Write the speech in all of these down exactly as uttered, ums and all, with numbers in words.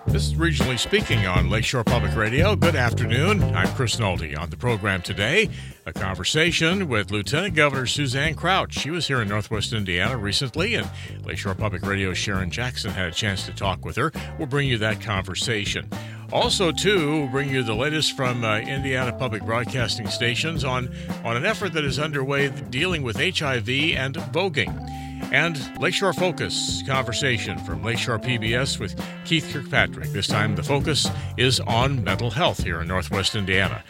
This is Regionally Speaking on Lakeshore Public Radio. Good afternoon. I'm Chris Nolte. On the program today, a conversation with Lieutenant Governor Suzanne Crouch. She was here in Northwest Indiana recently, and Lakeshore Public Radio's Sharon Jackson had a chance to talk with her. We'll bring you that conversation. Also, too, we'll bring you the latest from uh, Indiana Public Broadcasting Stations on, on an effort that is underway dealing with H I V and voguing. And Lakeshore Focus conversation from Lakeshore P B S with Keith Kirkpatrick. This time the focus is on mental health here in Northwest Indiana.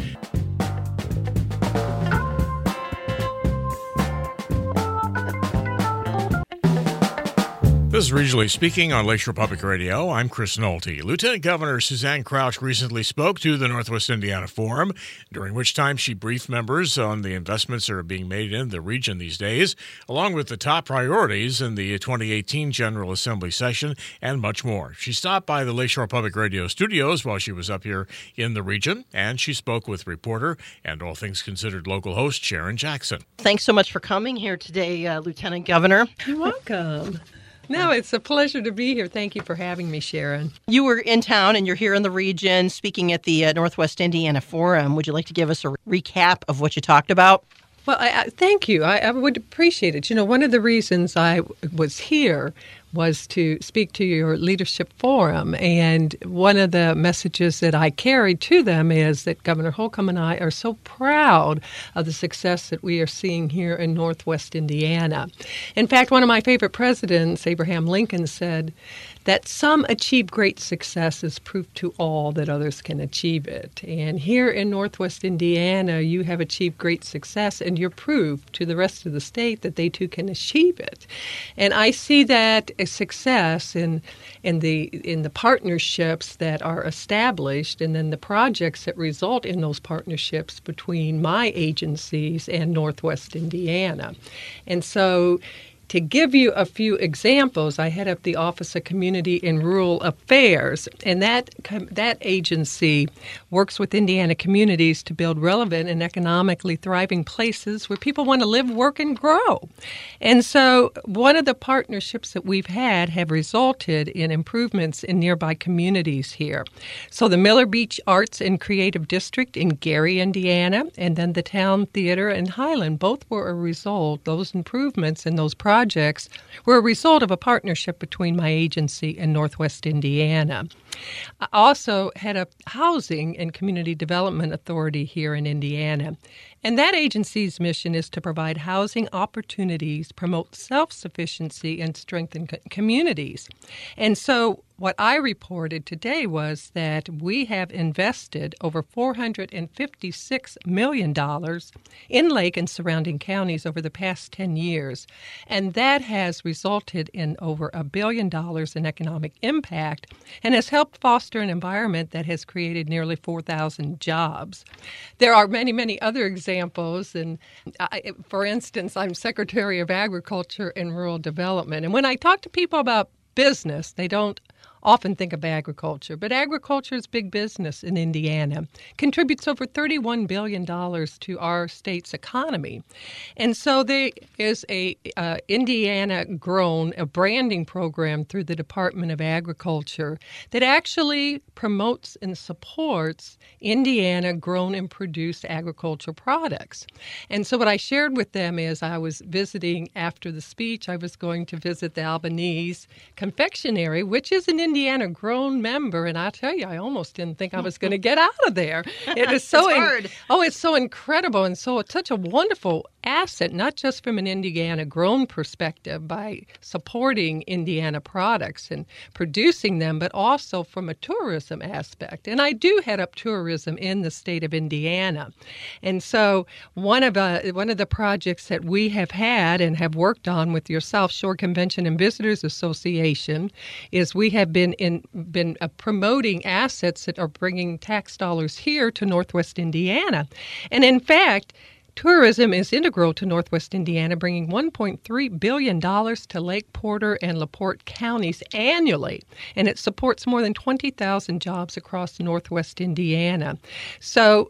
This is Regionally Speaking on Lakeshore Public Radio. I'm Chris Nolte. Lieutenant Governor Suzanne Crouch recently spoke to the Northwest Indiana Forum, during which time she briefed members on the investments that are being made in the region these days, along with the top priorities in the twenty eighteen General Assembly session, and much more. She stopped by the Lakeshore Public Radio studios while she was up here in the region, and she spoke with reporter and All Things Considered local host Sharon Jackson. Thanks so much for coming here today, uh, Lieutenant Governor. You're welcome. No, it's a pleasure to be here. Thank you for having me, Sharon. You were in town and you're here in the region speaking at the uh, Northwest Indiana Forum. Would you like to give us a recap of what you talked about? Well, I, I, thank you. I, I would appreciate it. You know, one of the reasons I was here was to speak to your leadership forum. And one of the messages that I carried to them is that Governor Holcomb and I are so proud of the success that we are seeing here in Northwest Indiana. In fact, one of my favorite presidents, Abraham Lincoln, said that some achieve great success is proof to all that others can achieve it. And here in Northwest Indiana, you have achieved great success, and you're proof to the rest of the state that they too can achieve it. And I see that a success in in the in the partnerships that are established, and then the projects that result in those partnerships between my agencies and Northwest Indiana. And so, to give you a few examples, I head up the Office of Community and Rural Affairs, and that that agency works with Indiana communities to build relevant and economically thriving places where people want to live, work, and grow. And so one of the partnerships that we've had have resulted in improvements in nearby communities here. So the Miller Beach Arts and Creative District in Gary, Indiana, and then the Town Theater in Highland, both were a result, those improvements in those projects projects were a result of a partnership between my agency and Northwest Indiana. I also head up Housing and Community Development Authority here in Indiana. And that agency's mission is to provide housing opportunities, promote self-sufficiency, and strengthen co- communities. And so what I reported today was that we have invested over four hundred fifty-six million dollars in Lake and surrounding counties over the past ten years. And that has resulted in over a billion dollars in economic impact and has helped foster an environment that has created nearly four thousand jobs. There are many, many other examples. And I, for instance, I'm Secretary of Agriculture and Rural Development. And when I talk to people about business, they don't often think of agriculture, but agriculture is big business in Indiana, contributes over thirty-one billion dollars to our state's economy. And so there is a uh, Indiana-grown a branding program through the Department of Agriculture that actually promotes and supports Indiana-grown and produced agricultural products. And so what I shared with them is I was visiting after the speech, I was going to visit the Albanese Confectionery, which is an Indiana-grown member, and I tell you, I almost didn't think I was going to get out of there. It is so it's hard. In, oh, it's so incredible, and so it's such a wonderful asset, not just from an Indiana-grown perspective by supporting Indiana products and producing them, but also from a tourism aspect. And I do head up tourism in the state of Indiana, and so one of uh, one of the projects that we have had and have worked on with your South Shore Convention and Visitors Association is we have been in been uh, promoting assets that are bringing tax dollars here to Northwest Indiana, and in fact, tourism is integral to Northwest Indiana, bringing one point three billion dollars to Lake Porter and LaPorte counties annually, and it supports more than twenty thousand jobs across Northwest Indiana. So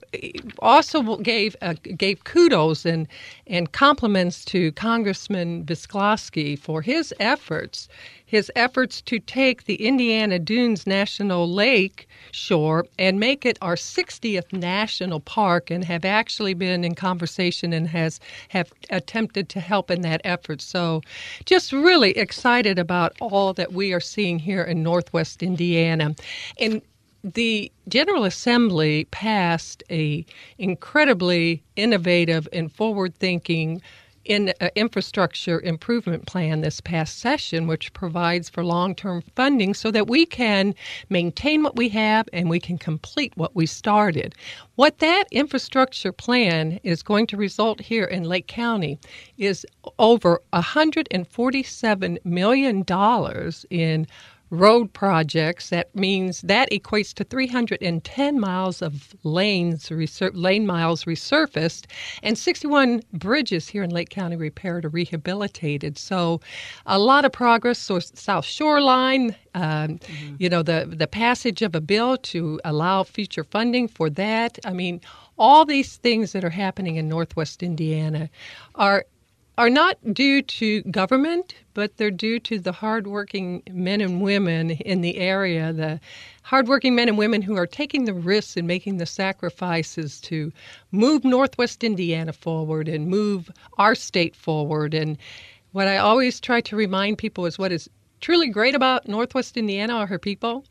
also gave uh, gave kudos and, and compliments to Congressman Visclosky for his efforts. his efforts to take the Indiana Dunes National Lake shore and make it our sixtieth national park, and have actually been in conversation and has have attempted to help in that effort. So just really excited about all that we are seeing here in Northwest Indiana. And the General Assembly passed a incredibly innovative and forward-thinking in uh, infrastructure improvement plan this past session, which provides for long-term funding so that we can maintain what we have and we can complete what we started. What that infrastructure plan is going to result here in Lake County is over one hundred forty-seven million dollars in road projects. That means that equates to three hundred ten miles of lanes, resur- lane miles resurfaced, and sixty-one bridges here in Lake County repaired or rehabilitated. So a lot of progress. So South Shoreline, um, mm-hmm. you know, the, the passage of a bill to allow future funding for that. I mean, all these things that are happening in Northwest Indiana are are not due to government, but they're due to the hardworking men and women in the area, the hardworking men and women who are taking the risks and making the sacrifices to move Northwest Indiana forward and move our state forward. And what I always try to remind people is what is truly great about Northwest Indiana are her people.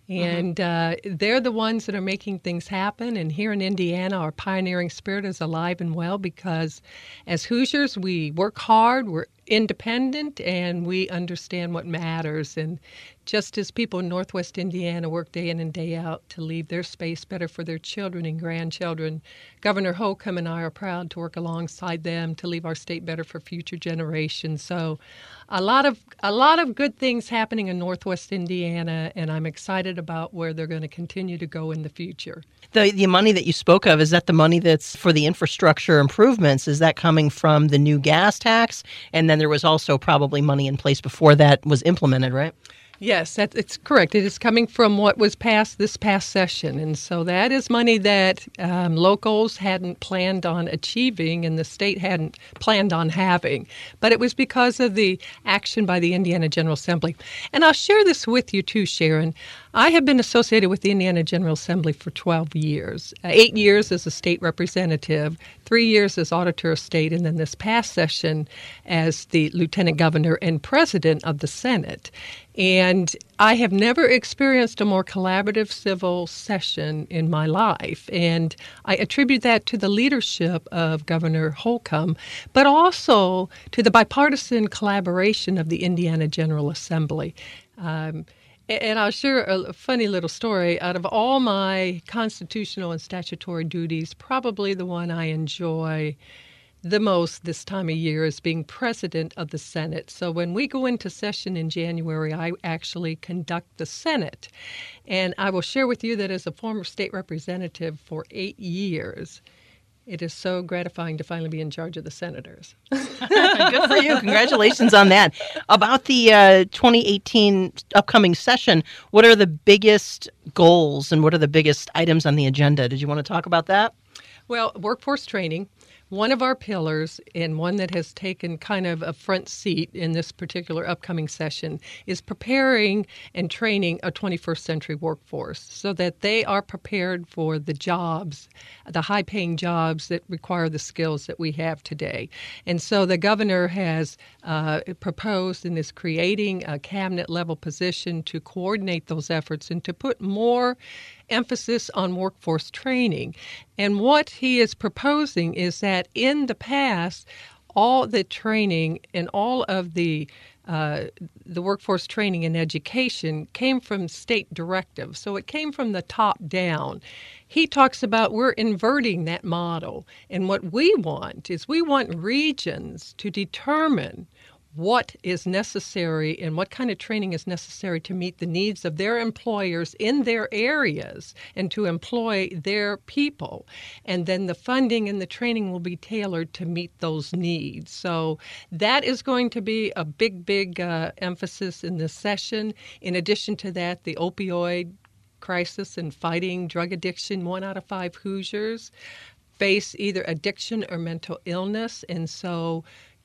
And uh, they're the ones that are making things happen. And here in Indiana, our pioneering spirit is alive and well because as Hoosiers, we work hard, we're independent, and we understand what matters. And just as people in Northwest Indiana work day in and day out to leave their space better for their children and grandchildren, Governor Holcomb and I are proud to work alongside them to leave our state better for future generations. So a lot of a lot of good things happening in Northwest Indiana, and I'm excited about where they're going to continue to go in the future. The the money that you spoke of, is that the money that's for the infrastructure improvements? Is that coming from the new gas tax? And then there was also probably money in place before that was implemented, right? Yes, that, it's correct. It is coming from what was passed this past session. And so that is money that um, locals hadn't planned on achieving and the state hadn't planned on having. But it was because of the action by the Indiana General Assembly. And I'll share this with you too, Sharon. I have been associated with the Indiana General Assembly for twelve years, uh, eight years as a state representative, three years as auditor of state, and then this past session as the lieutenant governor and president of the Senate. And I have never experienced a more collaborative civil session in my life. And I attribute that to the leadership of Governor Holcomb, but also to the bipartisan collaboration of the Indiana General Assembly. Um, And I'll share a funny little story. Out of all my constitutional and statutory duties, probably the one I enjoy the most this time of year is being president of the Senate. So when we go into session in January, I actually conduct the Senate. And I will share with you that as a former state representative for eight years, it is so gratifying to finally be in charge of the senators. Good for you. Congratulations on that. About the uh, twenty eighteen upcoming session, what are the biggest goals and what are the biggest items on the agenda? Did you want to talk about that? Well, workforce training. One of our pillars, and one that has taken kind of a front seat in this particular upcoming session, is preparing and training a twenty-first century workforce so that they are prepared for the jobs, the high-paying jobs that require the skills that we have today. And so the governor has uh, proposed and is creating a cabinet-level position to coordinate those efforts and to put more emphasis on workforce training. And what he is proposing is that in the past, all the training and all of the uh, the workforce training and education came from state directives. So it came from the top down. He talks about we're inverting that model. And what we want is we want regions to determine what is necessary and what kind of training is necessary to meet the needs of their employers in their areas and to employ their people. And then the funding and the training will be tailored to meet those needs. So that is going to be a big, big uh, emphasis in this session. In addition to that, the opioid crisis and fighting drug addiction. One out of five Hoosiers face either addiction or mental illness. And so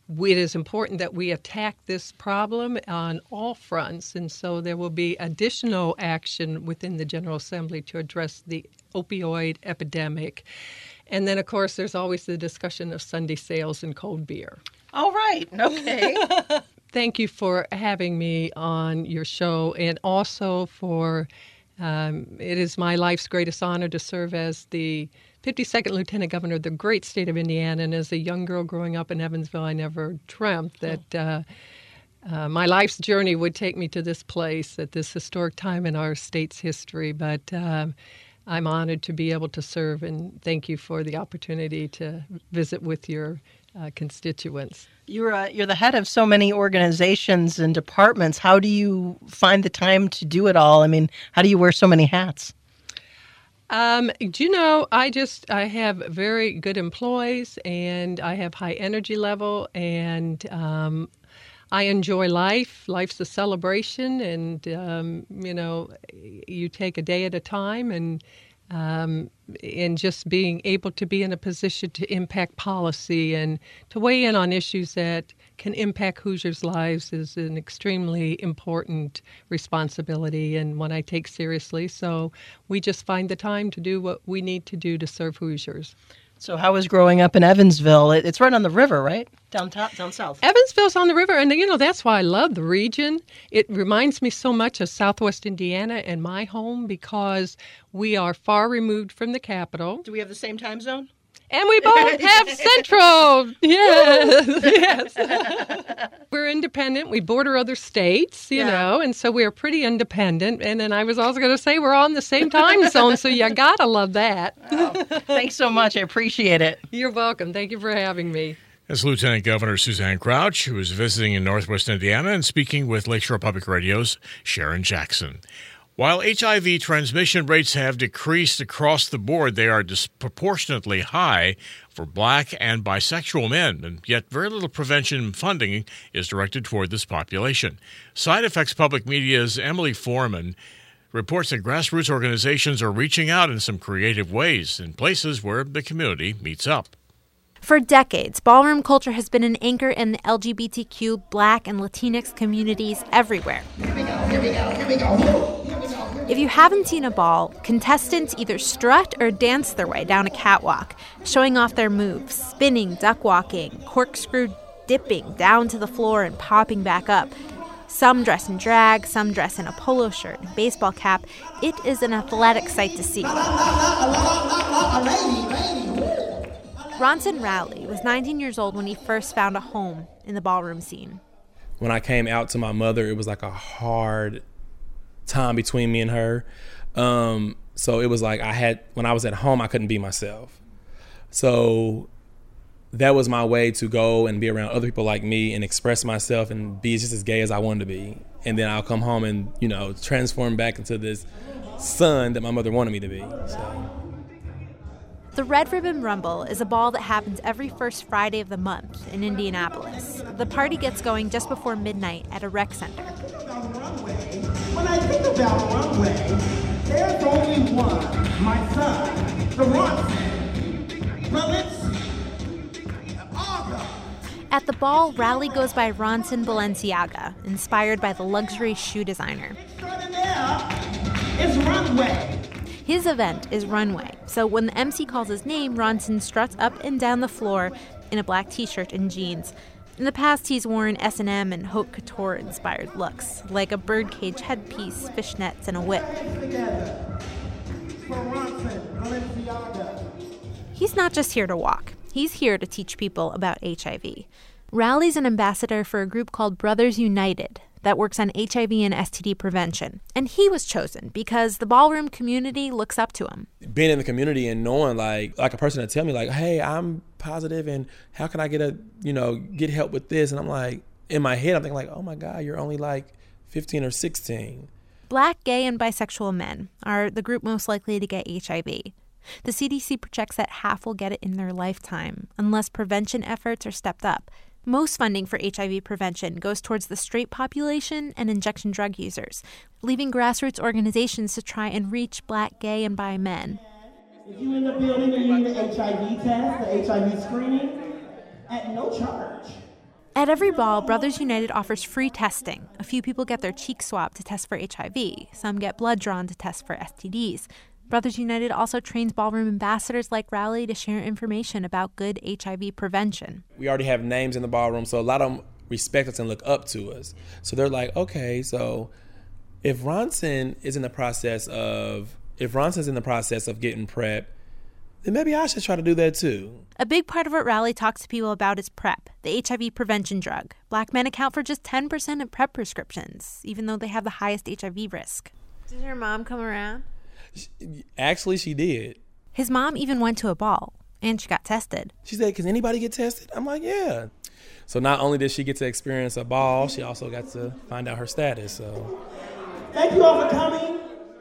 it is important that we attack this problem on all fronts, and so there will be additional action within the General Assembly to address the opioid epidemic. And then, of course, there's always the discussion of Sunday sales and cold beer. All right. Okay. Thank you for having me on your show, and also for um, it is my life's greatest honor to serve as the fifty-second Lieutenant Governor of the great state of Indiana. And as a young girl growing up in Evansville, I never dreamt that uh, uh, my life's journey would take me to this place at this historic time in our state's history. But uh, I'm honored to be able to serve, and thank you for the opportunity to visit with your uh, constituents. You're uh, you're the head of so many organizations and departments. How do you find the time to do it all? I mean, how do you wear so many hats? Um, do you know, I just, I have very good employees, and I have high energy level, and um, I enjoy life. Life's a celebration, and, um, you know, you take a day at a time, and um, and just being able to be in a position to impact policy and to weigh in on issues that can impact Hoosiers' lives is an extremely important responsibility, and one I take seriously. So we just find the time to do what we need to do to serve Hoosiers. So how was growing up in Evansville? It, it's right on the river, right? Down top, down south. Evansville's on the river, and, you know, that's why I love the region. It reminds me so much of Southwest Indiana and my home, because we are far removed from the capital. Do we have the same time zone? And we both have Central. Yes, yes. We're independent. We border other states, you yeah. know, and so we're pretty independent. And then I was also going to say we're on the same time zone, so you got to love that. Oh, thanks so much. I appreciate it. You're welcome. Thank you for having me. That's Lieutenant Governor Suzanne Crouch, who is visiting in Northwest Indiana and speaking with Lakeshore Public Radio's Sharon Jackson. While H I V transmission rates have decreased across the board, they are disproportionately high for black and bisexual men, and yet very little prevention funding is directed toward this population. Side Effects Public Media's Emily Foreman reports that grassroots organizations are reaching out in some creative ways in places where the community meets up. For decades, ballroom culture has been an anchor in the L G B T Q, Black, and Latinx communities everywhere. Here we go, here we go, here we go. If you haven't seen a ball, contestants either strut or dance their way down a catwalk, showing off their moves, spinning, duck walking, corkscrew dipping down to the floor and popping back up. Some dress in drag, some dress in a polo shirt and baseball cap. It is an athletic sight to see. Ronson Rowley was nineteen years old when he first found a home in the ballroom scene. When I came out to my mother, it was like a hard time between me and her. Um, so it was like I had, when I was at home, I couldn't be myself. So that was my way to go and be around other people like me and express myself and be just as gay as I wanted to be. And then I'll come home and, you know, transform back into this son that my mother wanted me to be. So. The Red Ribbon Rumble is a ball that happens every first Friday of the month in Indianapolis. The party gets going just before midnight at a rec center. When I think about runway, there's only one, my son, the Ronson. Balenciaga. At the ball, Rowley goes by Ronson Balenciaga, inspired by the luxury shoe designer. It's runway. His event is Runway, so when the M C calls his name, Ronson struts up and down the floor in a black t-shirt and jeans. In the past, he's worn S and M and haute couture-inspired looks, like a birdcage headpiece, fishnets, and a whip. He's not just here to walk. He's here to teach people about H I V. Rowley's an ambassador for a group called Brothers United that works on H I V and S T D prevention. And he was chosen because the ballroom community looks up to him. Being in the community and knowing like like a person to tell me like, hey, I'm positive and how can I get a, you know, get help with this? And I'm like, in my head, I'm thinking like, oh my God, you're only like fifteen or sixteen. Black, gay, and bisexual men are the group most likely to get H I V. The C D C projects that half will get it in their lifetime unless prevention efforts are stepped up. Most funding for H I V prevention goes towards the straight population and injection drug users, leaving grassroots organizations to try and reach black, gay, and bi men. If you in the building and you need an H I V test, the H I V screening, at no charge. At every ball, Brothers United offers free testing. A few people get their cheek swabbed to test for H I V. Some get blood drawn to test for S T Ds. Brothers United also trains ballroom ambassadors like Rally to share information about good H I V prevention. We already have names in the ballroom, so a lot of them respect us and look up to us. So they're like, okay, so if Ronson is in the process of, if Ronson's in the process of getting PrEP, then maybe I should try to do that too. A big part of what Rally talks to people about is PrEP, the H I V prevention drug. Black men account for just ten percent of PrEP prescriptions, even though they have the highest H I V risk. Did your mom come around? Actually, she did. His mom even went to a ball, and she got tested. She said, can anybody get tested? I'm like, yeah. So not only did she get to experience a ball, she also got to find out her status. So Thank you all for coming.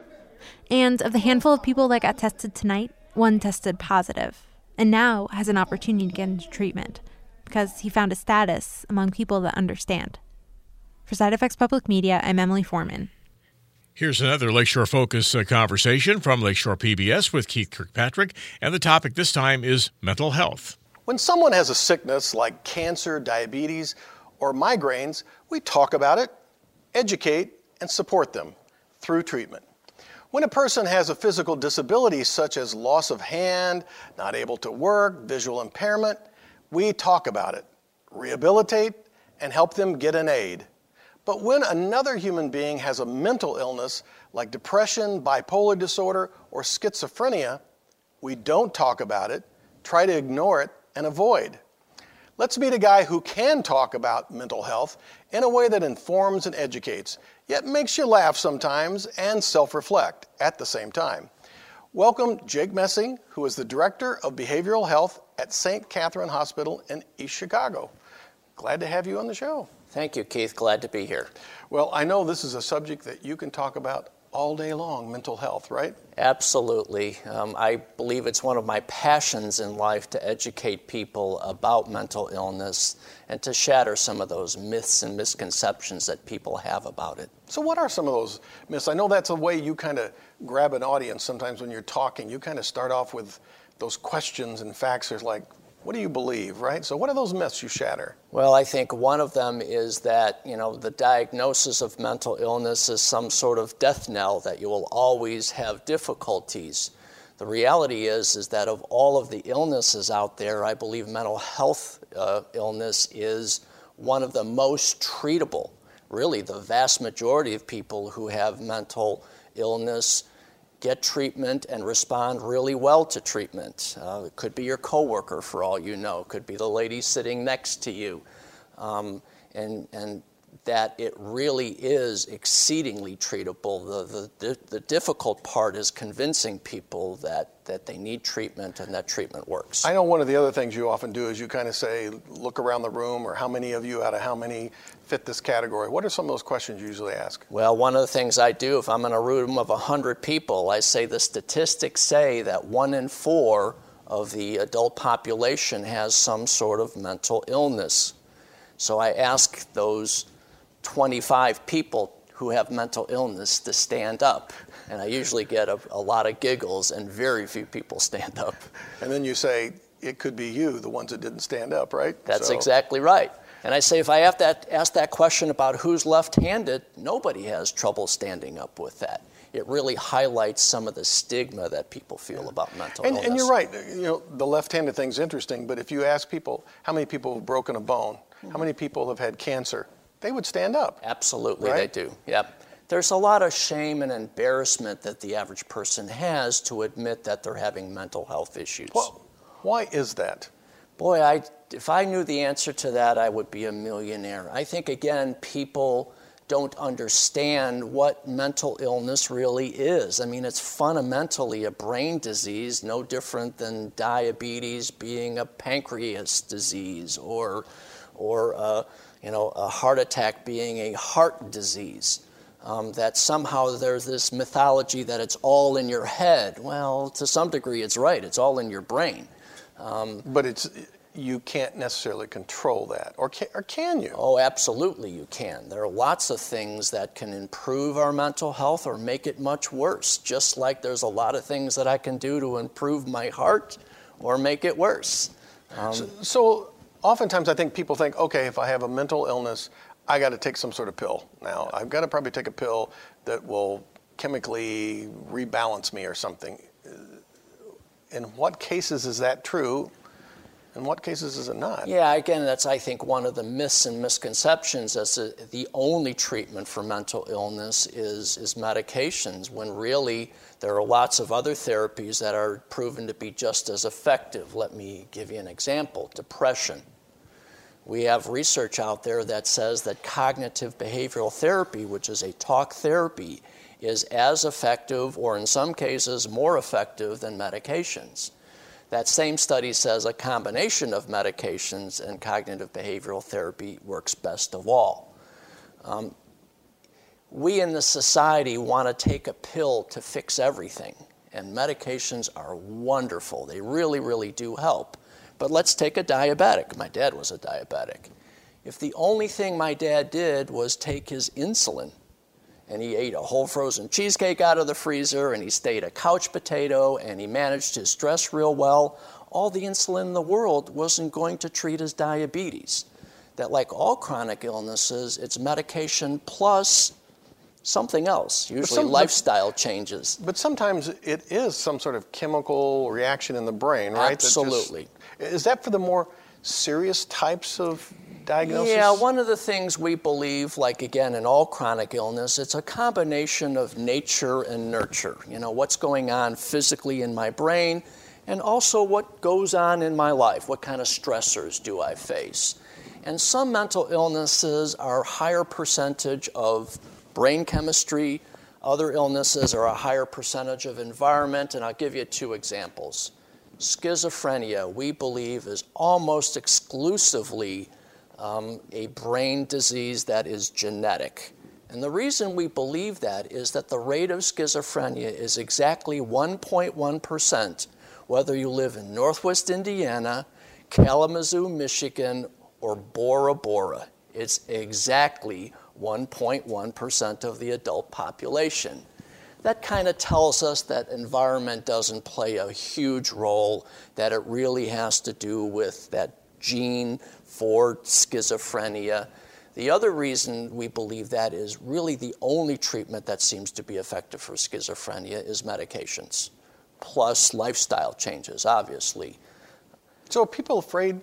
And of the handful of people that got tested tonight, one tested positive, and now has an opportunity to get into treatment because he found a status among people that understand. For Side Effects Public Media, I'm Emily Foreman. Here's another Lakeshore Focus uh, conversation from Lakeshore P B S with Keith Kirkpatrick, and the topic this time is mental health. When someone has a sickness like cancer, diabetes, or migraines, we talk about it, educate, and support them through treatment. When a person has a physical disability such as loss of hand, not able to work, visual impairment, we talk about it, rehabilitate, and help them get an aid. But when another human being has a mental illness like depression, bipolar disorder, or schizophrenia, we don't talk about it, try to ignore it, and avoid. Let's meet a guy who can talk about mental health in a way that informs and educates, yet makes you laugh sometimes and self-reflect at the same time. Welcome Jake Messing, who is the Director of Behavioral Health at Saint Catherine Hospital in East Chicago. Glad to have you on the show. Thank you, Keith. Glad to be here. Well, I know this is a subject that you can talk about all day long, mental health, right? Absolutely. Um, I believe it's one of my passions in life to educate people about mental illness and to shatter some of those myths and misconceptions that people have about it. So what are some of those myths? I know that's a way you kind of grab an audience sometimes when you're talking. You kind of start off with those questions and facts. There's like, what do you believe, right? So what are those myths you shatter? Well, I think one of them is that, you know, the diagnosis of mental illness is some sort of death knell, that you will always have difficulties. The reality is, is that of all of the illnesses out there, I believe mental health uh, illness is one of the most treatable. Really, the vast majority of people who have mental illness get treatment and respond really well to treatment. Uh, it could be your coworker, for all you know. It could be the lady sitting next to you. Um, and, and that it really is exceedingly treatable. The, the, the difficult part is convincing people that, that they need treatment and that treatment works. I know one of the other things you often do is you kind of say, look around the room, or how many of you out of how many fit this category. What are some of those questions you usually ask? Well, one of the things I do, if I'm in a room of one hundred people, I say the statistics say that one in four of the adult population has some sort of mental illness. So I ask those twenty-five people who have mental illness to stand up. And I usually get a, a lot of giggles and very few people stand up. And then you say, it could be you, the ones that didn't stand up, right? That's so. exactly right. And I say, if I have to ask that question about who's left-handed, nobody has trouble standing up with that. It really highlights some of the stigma that people feel yeah. about mental and, illness. And you're right. You know, the left-handed thing's interesting, but if you ask people, how many people have broken a bone? Mm-hmm. How many people have had cancer? They would stand up. Absolutely, right? They do. Yep. There's a lot of shame and embarrassment that the average person has to admit that they're having mental health issues. Well, why is that? Boy, I, if I knew the answer to that, I would be a millionaire. I think, again, people don't understand what mental illness really is. I mean, it's fundamentally a brain disease, no different than diabetes being a pancreas disease, or, or uh, you know, a heart attack being a heart disease. Um, that somehow there's this mythology that it's all in your head. Well, to some degree, it's right. It's all in your brain. Um, but it's you can't necessarily control that, or can, or can you? Oh, absolutely you can. There are lots of things that can improve our mental health or make it much worse, just like there's a lot of things that I can do to improve my heart or make it worse. Um, so, so oftentimes I think people think, okay, if I have a mental illness, I got to take some sort of pill. Now, I've got to probably take a pill that will chemically rebalance me or something. In what cases is that true? In what cases is it not? Yeah, again, that's, I think, one of the myths and misconceptions as a, the only treatment for mental illness is, is medications, when really there are lots of other therapies that are proven to be just as effective. Let me give you an example. Depression. We have research out there that says that cognitive behavioral therapy, which is a talk therapy, is as effective, or in some cases more effective, than medications. That same study says a combination of medications and cognitive behavioral therapy works best of all. Um, we in the society want to take a pill to fix everything, and medications are wonderful. They really, really do help. But let's take a diabetic. My dad was a diabetic. If the only thing my dad did was take his insulin, and he ate a whole frozen cheesecake out of the freezer, and he stayed a couch potato, and he managed his stress real well, all the insulin in the world wasn't going to treat his diabetes. That, like all chronic illnesses, it's medication plus something else, usually some, lifestyle changes. But sometimes it is some sort of chemical reaction in the brain, right? Absolutely. That just, is that for the more serious types of diagnosis? Yeah, one of the things we believe, like again in all chronic illness, it's a combination of nature and nurture. You know, what's going on physically in my brain, and also what goes on in my life. What kind of stressors do I face? And some mental illnesses are a higher percentage of brain chemistry. Other illnesses are a higher percentage of environment, and I'll give you two examples. Schizophrenia, we believe, is almost exclusively um, a brain disease that is genetic. And the reason we believe that is that the rate of schizophrenia is exactly one point one percent, whether you live in Northwest Indiana, Kalamazoo, Michigan, or Bora Bora. It's exactly one point one percent of the adult population. That kind of tells us that environment doesn't play a huge role, that it really has to do with that gene for schizophrenia. The other reason we believe that is really the only treatment that seems to be effective for schizophrenia is medications, plus lifestyle changes, obviously. So are people afraid,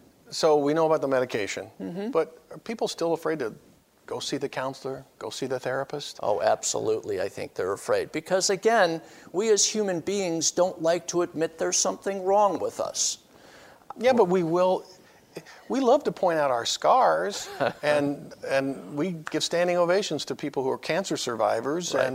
so we know about the medication, mm-hmm. but are people still afraid to go see the counselor, go see the therapist? Oh, absolutely. I think they're afraid. Because again, we as human beings don't like to admit there's something wrong with us. Yeah, but we will, we love to point out our scars, and and we give standing ovations to people who are cancer survivors, right. and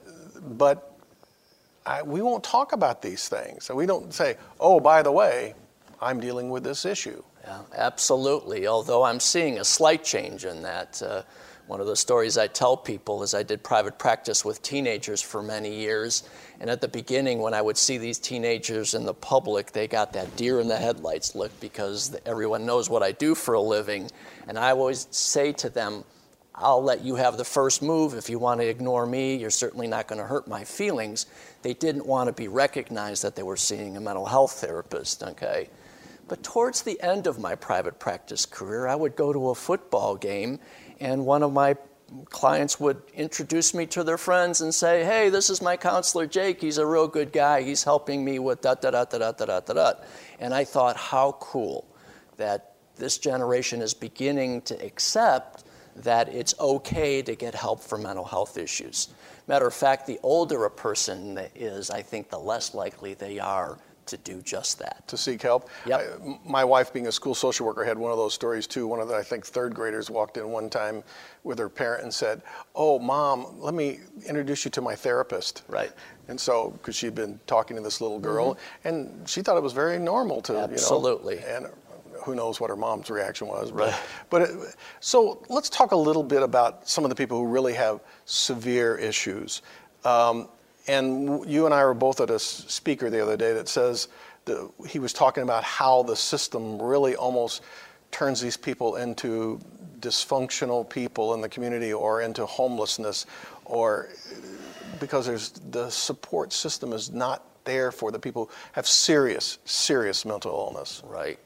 but I, we won't talk about these things. So we don't say, oh, by the way, I'm dealing with this issue. Yeah, absolutely, although I'm seeing a slight change in that. Uh, one of the stories I tell people is I did private practice with teenagers for many years, and at the beginning when I would see these teenagers in the public, they got that deer in the headlights look because everyone knows what I do for a living, and I always say to them, I'll let you have the first move. If you want to ignore me, you're certainly not going to hurt my feelings. They didn't want to be recognized that they were seeing a mental health therapist, okay? But towards the end of my private practice career, I would go to a football game, and one of my clients would introduce me to their friends and say, hey, this is my counselor, Jake. He's a real good guy. He's helping me with da-da-da-da-da-da-da-da. And I thought, how cool that this generation is beginning to accept that it's okay to get help for mental health issues. Matter of fact, the older a person is, I think the less likely they are to do just that. To seek help? Yep. I, my wife, being a school social worker, had one of those stories too. One of the, I think, third graders walked in one time with her parent and said, oh, Mom, let me introduce you to my therapist. Right. And so, because she'd been talking to this little girl, mm-hmm. and she thought it was very normal to, Absolutely. you know. And who knows what her mom's reaction was. Right. But, but it, so let's talk a little bit about some of the people who really have severe issues. Um, And you and I were both at a speaker the other day that says that he was talking about how the system really almost turns these people into dysfunctional people in the community or into homelessness, or because there's the support system is not there for the people who have serious, serious mental illness. Right.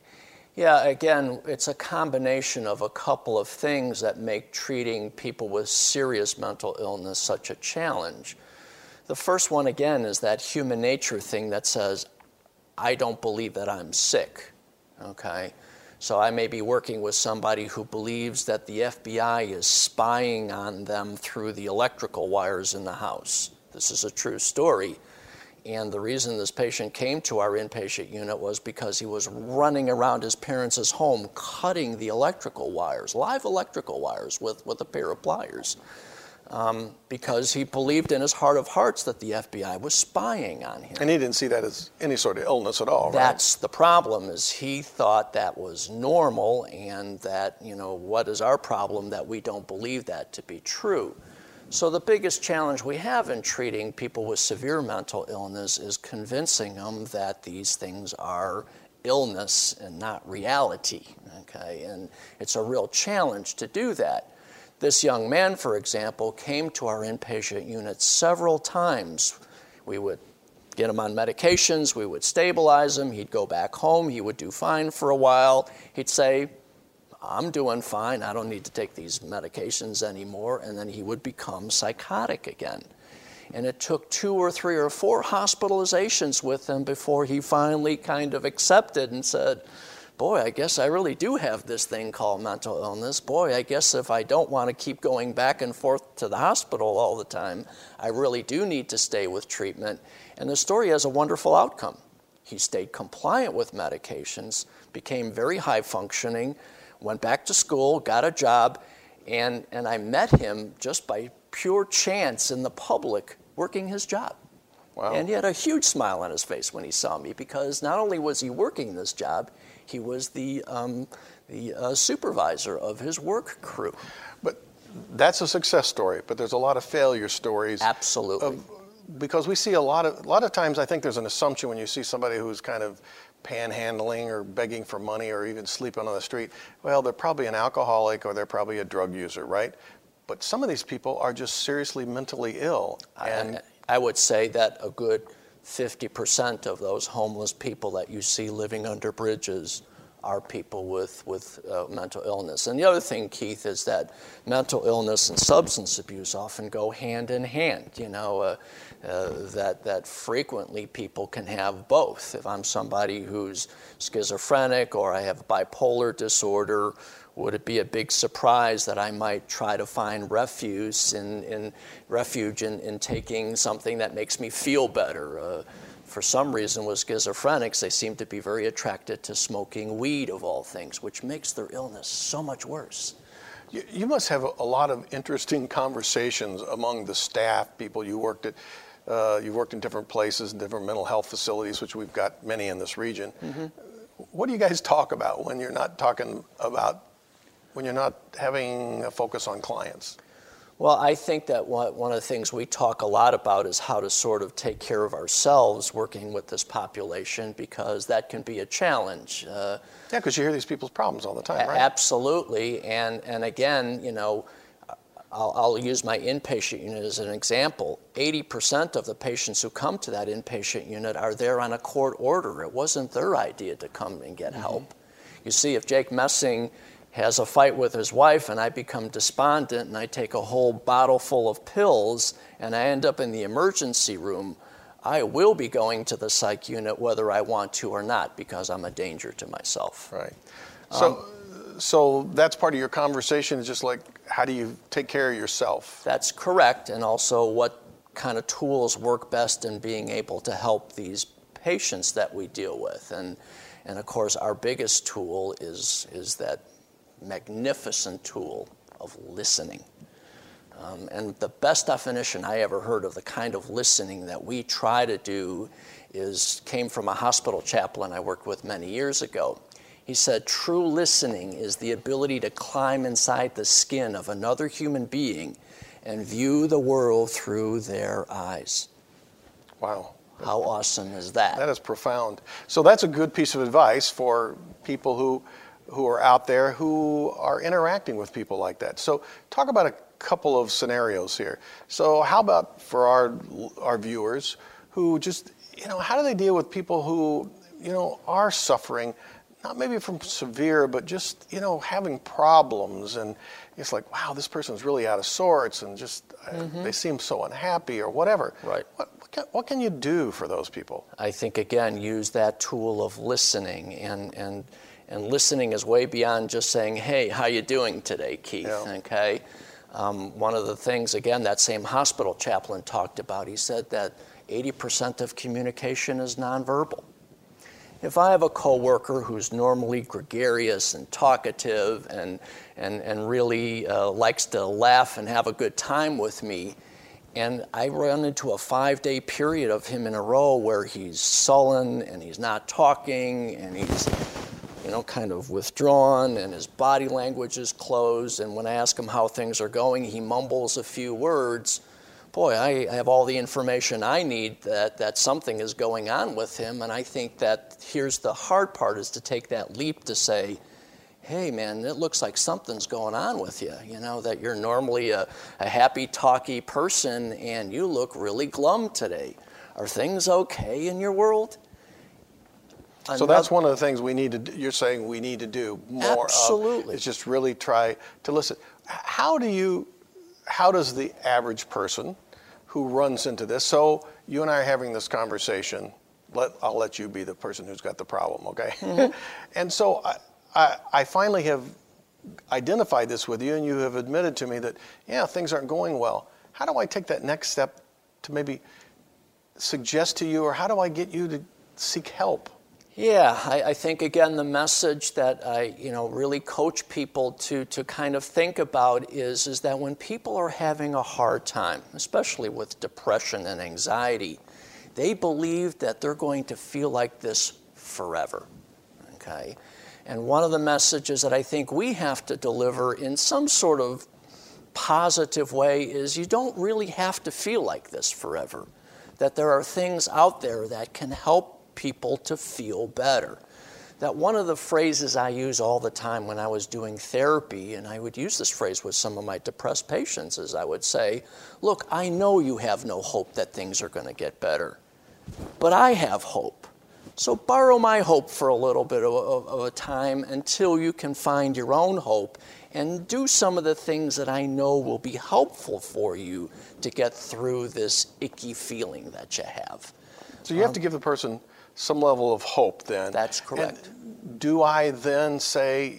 Yeah, again, it's a combination of a couple of things that make treating people with serious mental illness such a challenge. The first one, again, is that human nature thing that says, I don't believe that I'm sick, okay? So I may be working with somebody who believes that the F B I is spying on them through the electrical wires in the house. This is a true story. And the reason this patient came to our inpatient unit was because he was running around his parents' home cutting the electrical wires, live electrical wires with, with a pair of pliers, um, because he believed in his heart of hearts that the F B I was spying on him. And he didn't see that as any sort of illness at all, right? That's the problem, is he thought that was normal, and that, you know, what is our problem that we don't believe that to be true? So the biggest challenge we have in treating people with severe mental illness is convincing them that these things are illness and not reality, okay? And it's a real challenge to do that. This young man, for example, came to our inpatient unit several times. We would get him on medications, we would stabilize him, he'd go back home, he would do fine for a while. He'd say, I'm doing fine, I don't need to take these medications anymore, and then he would become psychotic again. And it took two or three or four hospitalizations with him before he finally kind of accepted and said, boy, I guess I really do have this thing called mental illness. Boy, I guess if I don't want to keep going back and forth to the hospital all the time, I really do need to stay with treatment. And the story has a wonderful outcome. He stayed compliant with medications, became very high functioning, went back to school, got a job, and, and I met him just by pure chance in the public working his job. Wow. And he had a huge smile on his face when he saw me, because not only was he working this job, he was the, um, the uh, supervisor of his work crew. But that's a success story, but there's a lot of failure stories. Absolutely. Of, because we see a lot of, a lot of times I think there's an assumption when you see somebody who's kind of panhandling or begging for money or even sleeping on the street, well, they're probably an alcoholic or they're probably a drug user, right? But some of these people are just seriously mentally ill. And I, I would say that a good fifty percent of those homeless people that you see living under bridges are people with, with uh, mental illness. And the other thing, Keith, is that mental illness and substance abuse often go hand in hand. You know, uh, uh, that, that frequently people can have both. If I'm somebody who's schizophrenic or I have bipolar disorder, would it be a big surprise that I might try to find refuge in, in, refuge in, in taking something that makes me feel better? Uh, For some reason, with schizophrenics, they seem to be very attracted to smoking weed, of all things, which makes their illness so much worse. You, you must have a, a lot of interesting conversations among the staff, people you worked at. Uh, you worked in different places, different mental health facilities, which we've got many in this region. Mm-hmm. What do you guys talk about when you're not talking about, when you're not having a focus on clients? Well, I think that one of the things we talk a lot about is how to sort of take care of ourselves working with this population, because that can be a challenge. Uh, yeah, because you hear these people's problems all the time, right? Absolutely. And, and again, you know, I'll, I'll use my inpatient unit as an example. eighty percent of the patients who come to that inpatient unit are there on a court order. It wasn't their idea to come and get mm-hmm. help. You see, if Jake Messing has a fight with his wife and I become despondent and I take a whole bottle full of pills and I end up in the emergency room, I will be going to the psych unit whether I want to or not, because I'm a danger to myself. Right. So, um, so that's part of your conversation, is just like, how do you take care of yourself? That's correct. And also what kind of tools work best in being able to help these patients that we deal with. And, and of course, our biggest tool is, is that magnificent tool of listening. Um, and the best definition I ever heard of the kind of listening that we try to do is came from a hospital chaplain I worked with many years ago. He said, true listening is the ability to climb inside the skin of another human being and view the world through their eyes. Wow. How awesome is that? That is profound. So that's a good piece of advice for people who who are out there who are interacting with people like that. So talk about a couple of scenarios here. So how about for our our viewers who just, you know, how do they deal with people who, you know, are suffering not maybe from severe, but just, you know, having problems. And it's like, wow, this person's really out of sorts and just, mm-hmm. uh, they seem so unhappy or whatever. Right. What, what, can, what can you do for those people? I think, again, use that tool of listening. And, and, and listening is way beyond just saying, hey, how you doing today, Keith? Yeah. Okay. Um, one of the things, again, that same hospital chaplain talked about, he said that eighty percent of communication is nonverbal. If I have a coworker who's normally gregarious and talkative and, and, and really uh, likes to laugh and have a good time with me, and I run into a five-day period of him in a row where he's sullen and he's not talking and he's, you know, kind of withdrawn and his body language is closed, and when I ask him how things are going, he mumbles a few words. Boy, I have all the information I need that, that something is going on with him, and I think that here's the hard part, is to take that leap to say, hey, man, it looks like something's going on with you, you know, that you're normally a, a happy, talky person, and you look really glum today. Are things okay in your world? So Another, that's one of the things we need to do, you're saying we need to do more absolutely. Of, is just really try to listen. How do you... How does the average person who runs into this, so you and I are having this conversation, let, I'll let you be the person who's got the problem, okay? Mm-hmm. And so I, I, I finally have identified this with you, and you have admitted to me that, yeah, things aren't going well. How do I take that next step to maybe suggest to you, or how do I get you to seek help? Yeah, I, I think, again, the message that I, you know, really coach people to, to kind of think about is, is that when people are having a hard time, especially with depression and anxiety, they believe that they're going to feel like this forever, okay? And one of the messages that I think we have to deliver in some sort of positive way is you don't really have to feel like this forever, that there are things out there that can help people to feel better. That one of the phrases I use all the time when I was doing therapy, and I would use this phrase with some of my depressed patients, is I would say, look, I know you have no hope that things are going to get better, but I have hope. So borrow my hope for a little bit of, of, of a time until you can find your own hope and do some of the things that I know will be helpful for you to get through this icky feeling that you have. So you have um, to give the person some level of hope then. That's correct. And do I then say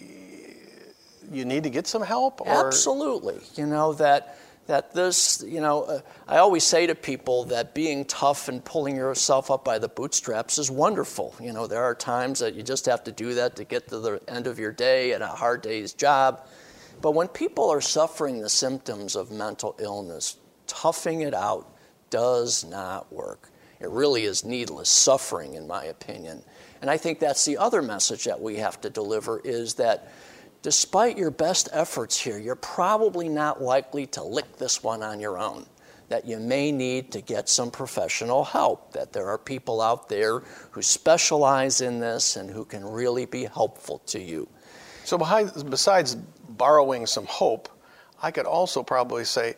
you need to get some help? Or? Absolutely. You know, that that this, you know, uh, I always say to people that being tough and pulling yourself up by the bootstraps is wonderful. You know, there are times that you just have to do that to get to the end of your day and a hard day's job. But when people are suffering the symptoms of mental illness, toughing it out does not work. It really is needless suffering, in my opinion. And I think that's the other message that we have to deliver, is that despite your best efforts here, you're probably not likely to lick this one on your own, that you may need to get some professional help, that there are people out there who specialize in this and who can really be helpful to you. So behind, besides borrowing some hope, I could also probably say,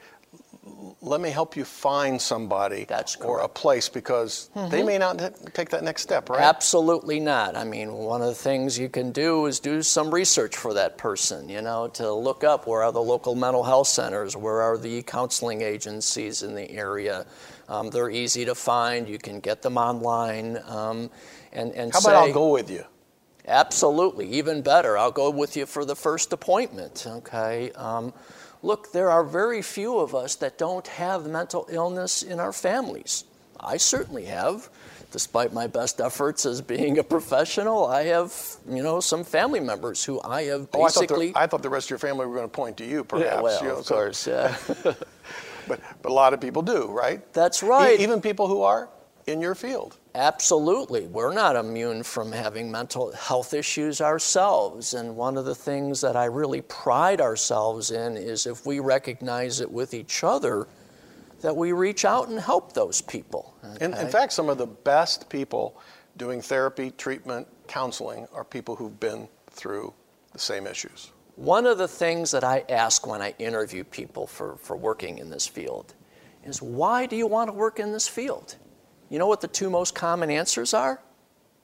let me help you find somebody or a place, because mm-hmm. they may not take that next step, right? Absolutely not. I mean, one of the things you can do is do some research for that person, you know, to look up where are the local mental health centers, where are the counseling agencies in the area. Um, they're easy to find. You can get them online. Um, and, and How say, about I'll go with you? Absolutely. Even better. I'll go with you for the first appointment, okay? Um, Look, there are very few of us that don't have mental illness in our families. I certainly have. Despite my best efforts as being a professional, I have, you know, some family members who I have basically... Oh, I, thought the, I thought the rest of your family were going to point to you, perhaps. Yeah, well, you know, of so. course, yeah. but, but a lot of people do, right? That's right. E- even people who are in your field. Absolutely. We're not immune from having mental health issues ourselves. And one of the things that I really pride ourselves in is if we recognize it with each other, that we reach out and help those people. Okay? In, in fact, some of the best people doing therapy, treatment, counseling are people who've been through the same issues. One of the things that I ask when I interview people for, for working in this field is, why do you want to work in this field? You know what the two most common answers are?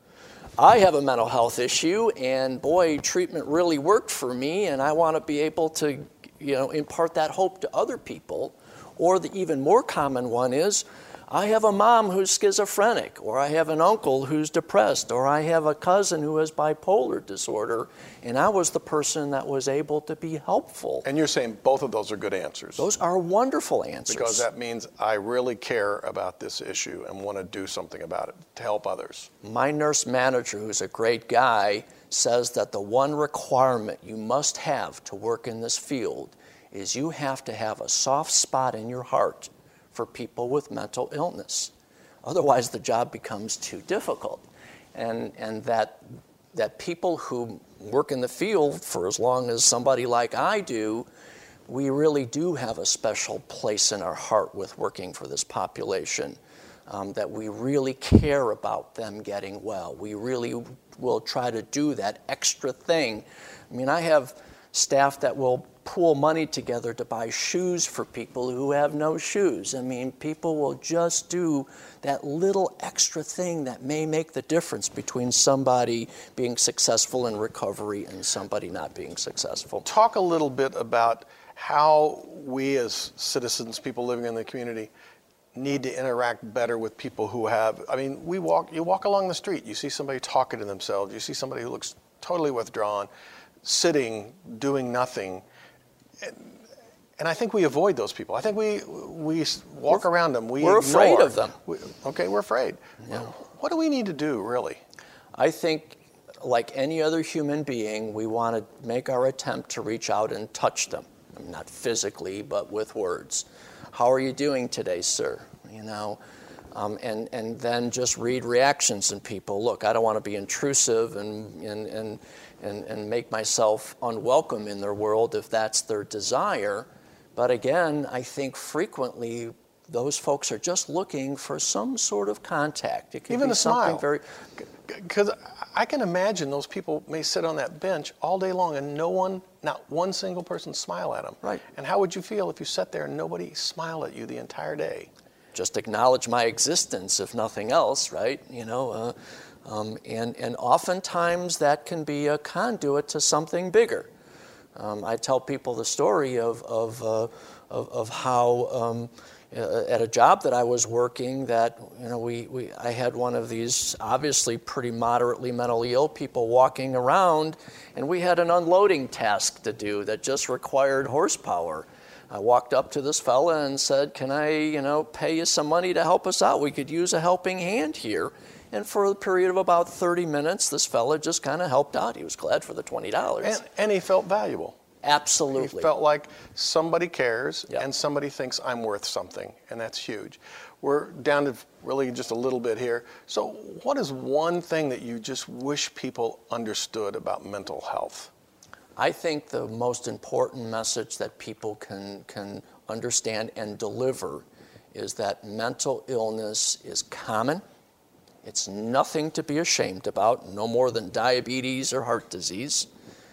I have a mental health issue, and boy, treatment really worked for me, and I want to be able to, you know, impart that hope to other people. Or the even more common one is, I have a mom who's schizophrenic, or I have an uncle who's depressed, or I have a cousin who has bipolar disorder, and I was the person that was able to be helpful. And you're saying both of those are good answers. Those are wonderful answers. Because that means I really care about this issue and want to do something about it to help others. My nurse manager, who's a great guy, says that the one requirement you must have to work in this field is you have to have a soft spot in your heart for people with mental illness. Otherwise, the job becomes too difficult. And, and that, that people who work in the field for as long as somebody like I do, we really do have a special place in our heart with working for this population, um, that we really care about them getting well. We really will try to do that extra thing. I mean, I have staff that will pool money together to buy shoes for people who have no shoes. I mean, people will just do that little extra thing that may make the difference between somebody being successful in recovery and somebody not being successful. Talk a little bit about how we as citizens, people living in the community, need to interact better with people who have, I mean, we walk, you walk along the street, you see somebody talking to themselves, you see somebody who looks totally withdrawn, sitting, doing nothing. And, and I think we avoid those people. I think we we walk we're, around them. We we're ignore. afraid of them. We, okay, we're afraid. Yeah. What do we need to do, really? I think, like any other human being, we want to make our attempt to reach out and touch them. I mean, not physically, but with words. How are you doing today, sir? You know, um, and and then just read reactions in people. Look, I don't want to be intrusive and and and. And, and make myself unwelcome in their world if that's their desire. But again, I think frequently those folks are just looking for some sort of contact. It could Even be a something smile. very. Because I can imagine those people may sit on that bench all day long and no one, not one single person smile at them. Right. And how would you feel if you sat there and nobody smiled at you the entire day? Just acknowledge my existence, if nothing else, right? You know, uh, Um, and, and oftentimes that can be a conduit to something bigger. Um, I tell people the story of, of, uh, of, of how um, uh, at a job that I was working that, you know, we, we I had one of these obviously pretty moderately mentally ill people walking around, and we had an unloading task to do that just required horsepower. I walked up to this fella and said, can I, you know, pay you some money to help us out? We could use a helping hand here. And for a period of about thirty minutes, this fella just kind of helped out. He was glad for the twenty dollars. And, and he felt valuable. Absolutely. He felt like somebody cares yep. and somebody thinks I'm worth something, and that's huge. We're down to really just a little bit here. So what is one thing that you just wish people understood about mental health? I think the most important message that people can, can understand and deliver is that mental illness is common. It's nothing to be ashamed about, no more than diabetes or heart disease,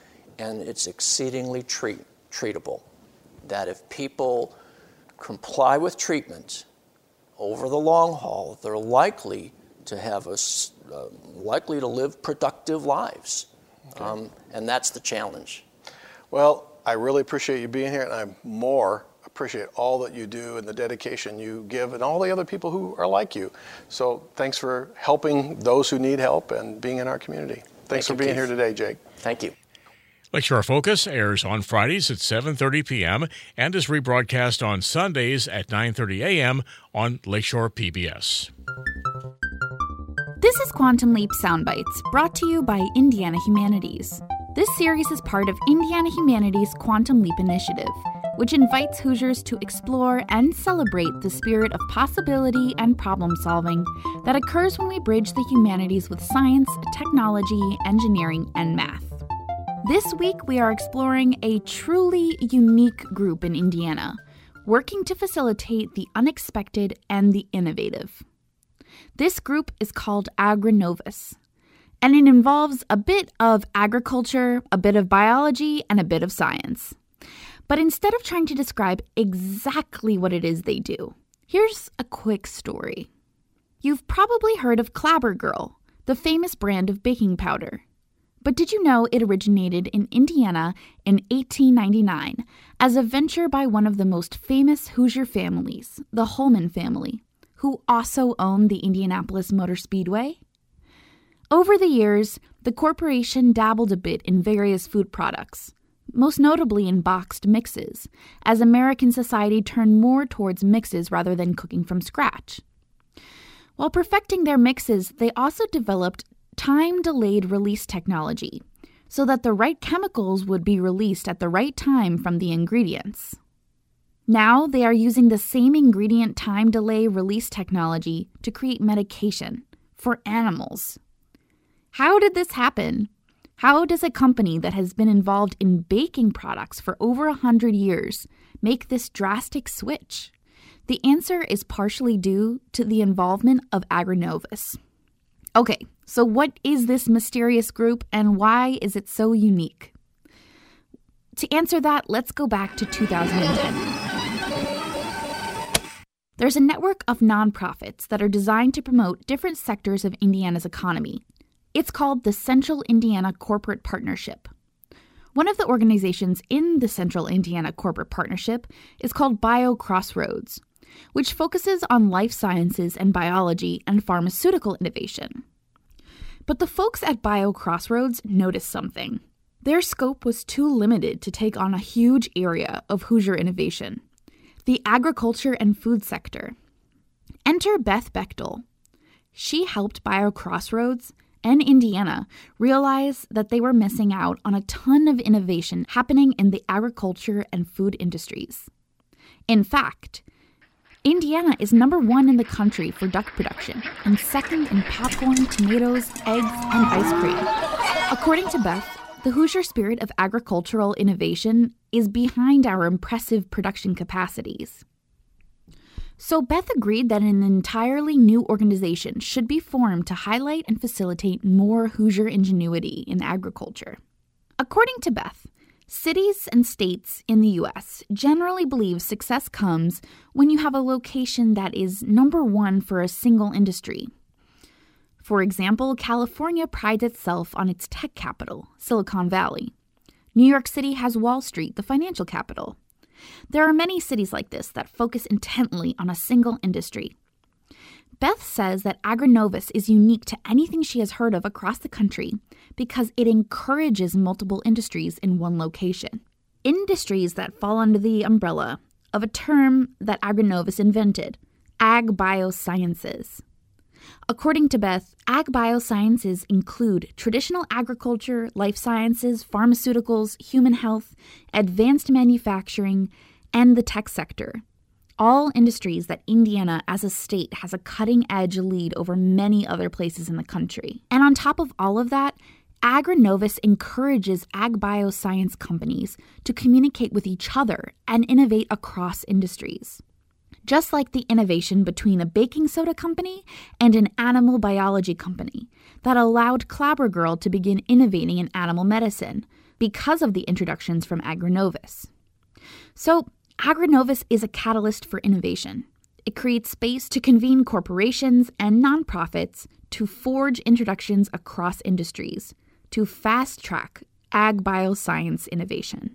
and it's exceedingly treat, treatable. That if people comply with treatment over the long haul, they're likely to have a, uh, likely to live productive lives, okay. um, and that's the challenge. Well, I really appreciate you being here, and I'm more appreciate all that you do and the dedication you give and all the other people who are like you. So thanks for helping those who need help and being in our community. Thanks Thank for you, being Keith. here today, Jake. Thank you. Lakeshore Focus airs on Fridays at seven thirty p.m. and is rebroadcast on Sundays at nine thirty a.m. on Lakeshore P B S. This is Quantum Leap Soundbites, brought to you by Indiana Humanities. This series is part of Indiana Humanities' Quantum Leap Initiative, which invites Hoosiers to explore and celebrate the spirit of possibility and problem-solving that occurs when we bridge the humanities with science, technology, engineering, and math. This week, we are exploring a truly unique group in Indiana, working to facilitate the unexpected and the innovative. This group is called AgriNovus, and it involves a bit of agriculture, a bit of biology, and a bit of science. But instead of trying to describe exactly what it is they do, here's a quick story. You've probably heard of Clabber Girl, the famous brand of baking powder. But did you know it originated in Indiana in eighteen ninety-nine as a venture by one of the most famous Hoosier families, the Holman family, who also owned the Indianapolis Motor Speedway? Over the years, the corporation dabbled a bit in various food products, most notably in boxed mixes, as American society turned more towards mixes rather than cooking from scratch. While perfecting their mixes, they also developed time-delayed release technology so that the right chemicals would be released at the right time from the ingredients. Now they are using the same ingredient time delay release technology to create medication for animals. How did this happen? How does a company that has been involved in baking products for over a hundred years make this drastic switch? The answer is partially due to the involvement of AgriNovus. Okay, so what is this mysterious group and why is it so unique? To answer that, let's go back to two thousand ten. There's a network of nonprofits that are designed to promote different sectors of Indiana's economy. It's called the Central Indiana Corporate Partnership. One of the organizations in the Central Indiana Corporate Partnership is called BioCrossroads, which focuses on life sciences and biology and pharmaceutical innovation. But the folks at BioCrossroads noticed something. Their scope was too limited to take on a huge area of Hoosier innovation, the agriculture and food sector. Enter Beth Bechtel. She helped BioCrossroads and Indiana realize that they were missing out on a ton of innovation happening in the agriculture and food industries. In fact, Indiana is number one in the country for duck production and second in popcorn, tomatoes, eggs, and ice cream. According to Beth, the Hoosier spirit of agricultural innovation is behind our impressive production capacities. So Beth agreed that an entirely new organization should be formed to highlight and facilitate more Hoosier ingenuity in agriculture. According to Beth, cities and states in the U S generally believe success comes when you have a location that is number one for a single industry. For example, California prides itself on its tech capital, Silicon Valley. New York City has Wall Street, the financial capital. There are many cities like this that focus intently on a single industry. Beth says that AgriNovus is unique to anything she has heard of across the country because it encourages multiple industries in one location. Industries that fall under the umbrella of a term that AgriNovus invented, ag biosciences. According to Beth, ag biosciences include traditional agriculture, life sciences, pharmaceuticals, human health, advanced manufacturing, and the tech sector. All industries that Indiana as a state has a cutting-edge lead over many other places in the country. And on top of all of that, AgriNovus encourages ag bioscience companies to communicate with each other and innovate across industries. Just like the innovation between a baking soda company and an animal biology company that allowed Clabber Girl to begin innovating in animal medicine because of the introductions from AgriNovus. So, AgriNovus is a catalyst for innovation. It creates space to convene corporations and nonprofits to forge introductions across industries, to fast-track ag bioscience innovation.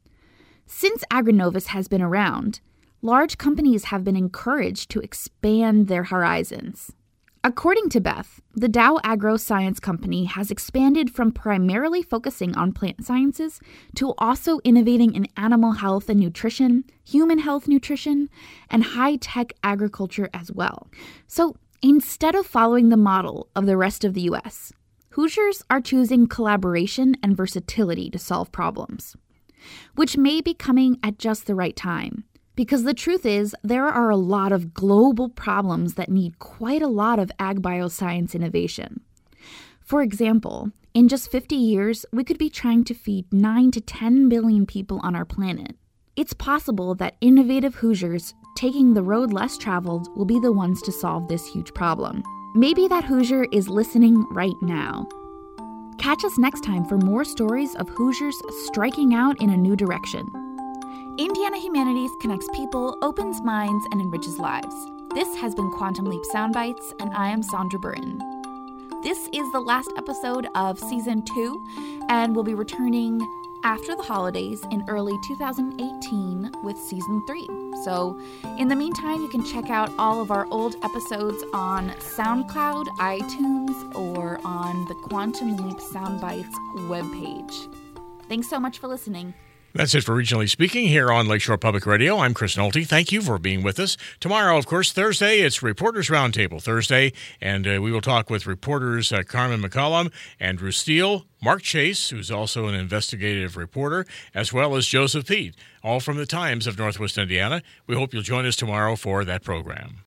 Since AgriNovus has been around, large companies have been encouraged to expand their horizons. According to Beth, the Dow AgroScience Company has expanded from primarily focusing on plant sciences to also innovating in animal health and nutrition, human health nutrition, and high-tech agriculture as well. So instead of following the model of the rest of the U S, Hoosiers are choosing collaboration and versatility to solve problems, which may be coming at just the right time. Because the truth is, there are a lot of global problems that need quite a lot of ag bioscience innovation. For example, in just fifty years, we could be trying to feed nine to ten billion people on our planet. It's possible that innovative Hoosiers taking the road less traveled will be the ones to solve this huge problem. Maybe that Hoosier is listening right now. Catch us next time for more stories of Hoosiers striking out in a new direction. Indiana Humanities connects people, opens minds, and enriches lives. This has been Quantum Leap Soundbites, and I am Sandra Burton. This is the last episode of season two, and we'll be returning after the holidays in early two thousand eighteen with season three. So in the meantime, you can check out all of our old episodes on SoundCloud, iTunes, or on the Quantum Leap Soundbites webpage. Thanks so much for listening. That's it for Regionally Speaking here on Lakeshore Public Radio. I'm Chris Nolte. Thank you for being with us. Tomorrow, of course, Thursday, it's Reporters Roundtable Thursday, and uh, we will talk with reporters uh, Carmen McCollum, Andrew Steele, Mark Chase, who's also an investigative reporter, as well as Joseph Pete, all from the Times of Northwest Indiana. We hope you'll join us tomorrow for that program.